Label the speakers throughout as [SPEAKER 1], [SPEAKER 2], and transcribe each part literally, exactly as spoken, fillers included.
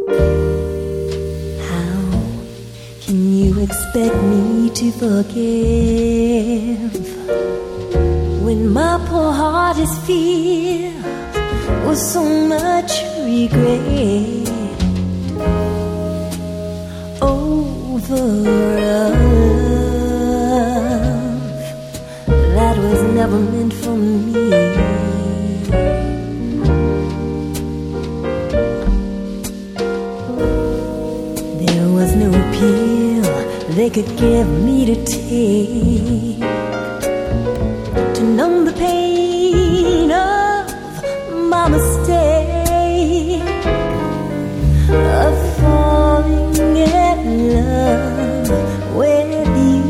[SPEAKER 1] How can you expect me to forgive when my poor heart is filled with so much regret over a love that was never meant for me? There was no pill they could give me to take to numb the pain of my mistake of falling in love with you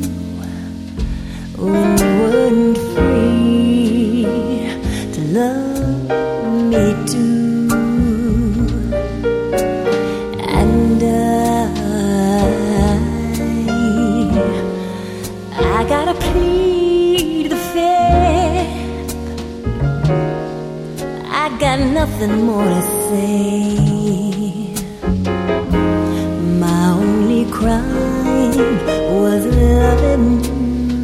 [SPEAKER 1] when you weren't free to love me too. And I, I gotta plead the fifth. I got nothing more to say. My only crime was loving you,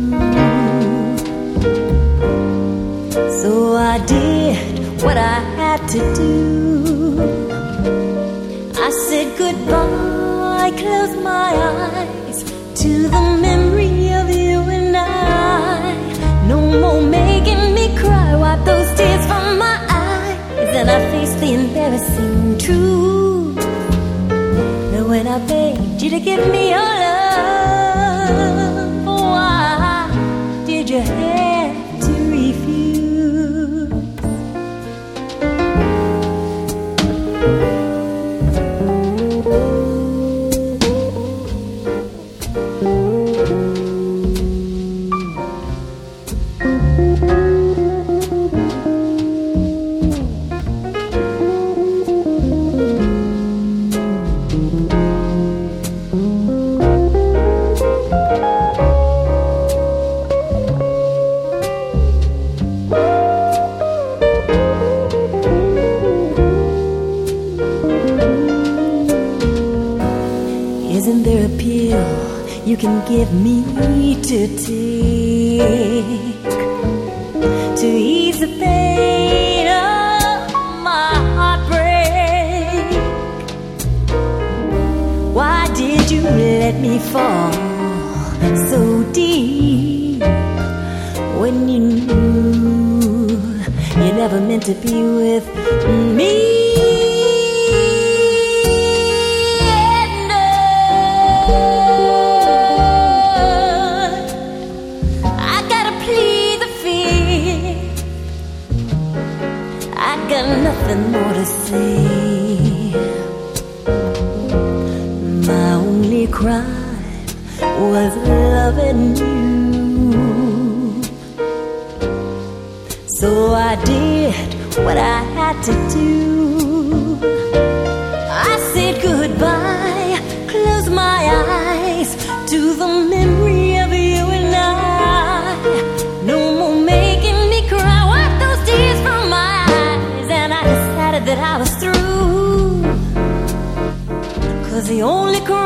[SPEAKER 1] so I did what I had to do. I said goodbye, closed my eyes to the memory of you and I. No more making me cry, wipe those tears from my eyes, and I faced the embarrassing truth that when I begged you to give me your love, why did you have to refuse? Isn't there a pill you can give me to take to ease the pain of my heartbreak? Why did you let me fall so deep when you knew you never meant to be with me? Got nothing more to say. My only crime was loving you, so I did what I had to do. I said goodbye, closed my eyes to the memory of you and I. No more making me cry, wipe those tears from my eyes, that I was through, 'cause the only crime